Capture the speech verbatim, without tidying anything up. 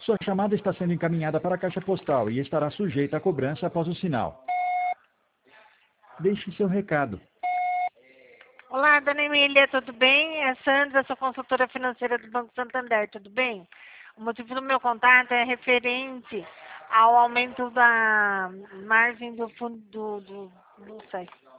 Sua chamada está sendo encaminhada para a caixa postal e estará sujeita a cobrança após o sinal. Deixe seu recado. Olá, dona Emília, tudo bem? É Sandra, sou consultora financeira do Banco Santander, tudo bem? O motivo do meu contato é referente ao aumento da margem do fundo do, do, do, não sei.